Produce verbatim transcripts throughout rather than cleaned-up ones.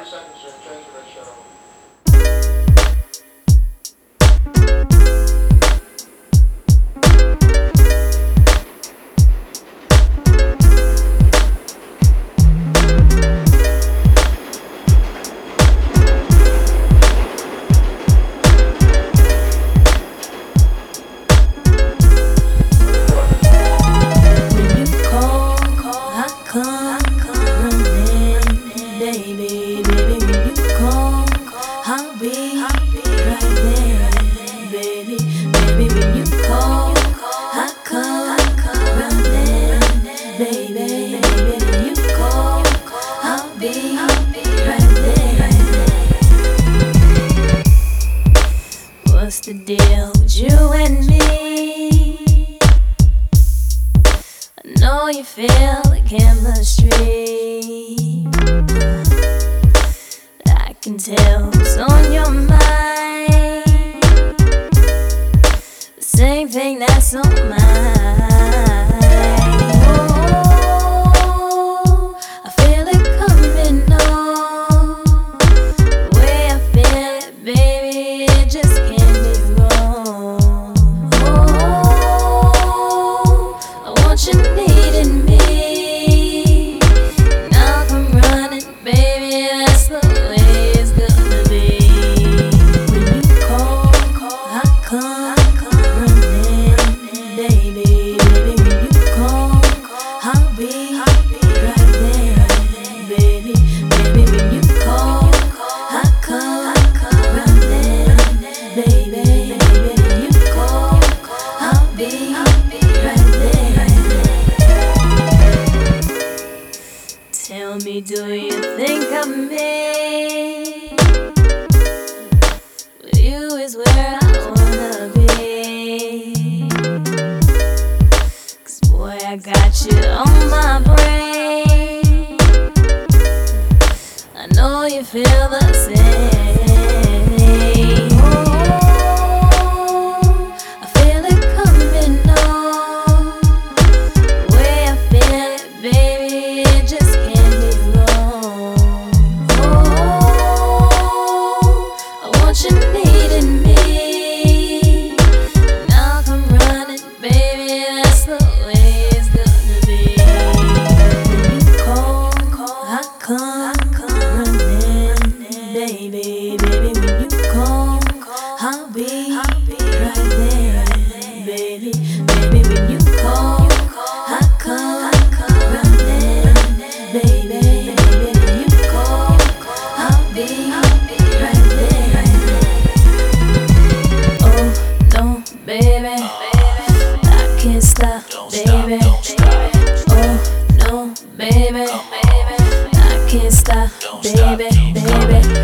thirty seconds to change the ratio. Baby, baby, when you call, I'll be right there. Baby, baby, when you call, I come right there. Baby, baby, when you call, I'll be right there. What's the deal with you and me? I know you feel the chemistry. I can tell what's on your mind, the same thing that's on mine. Oh, I feel it coming on, the way I feel it, baby, it just can't be wrong. Oh, I want you needing me, and I'll come running, baby, that's the way. Tell me, do you think of me? With you is where I wanna be. Cause boy, I got you on my brain. I know you feel the same. Baby, baby, when you call, I'll be right there. Baby, baby, when you call, I come right there. Baby, baby, when you call, I'll be right there. Oh no, baby, I can't stop, baby. Oh no, baby, I can't stop, baby, baby.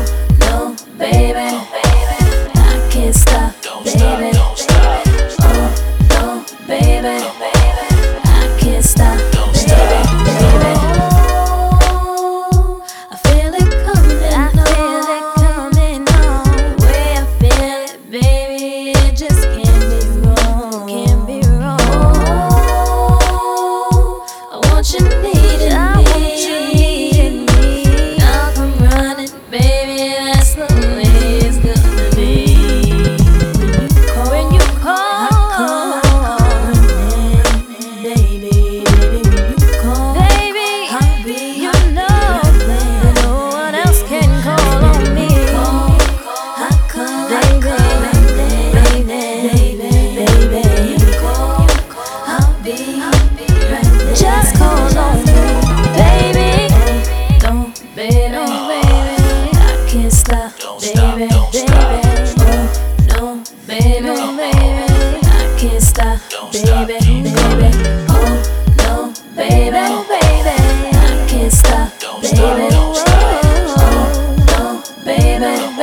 Baby, baby, oh no, baby, baby, I can't stop, baby, oh no, baby.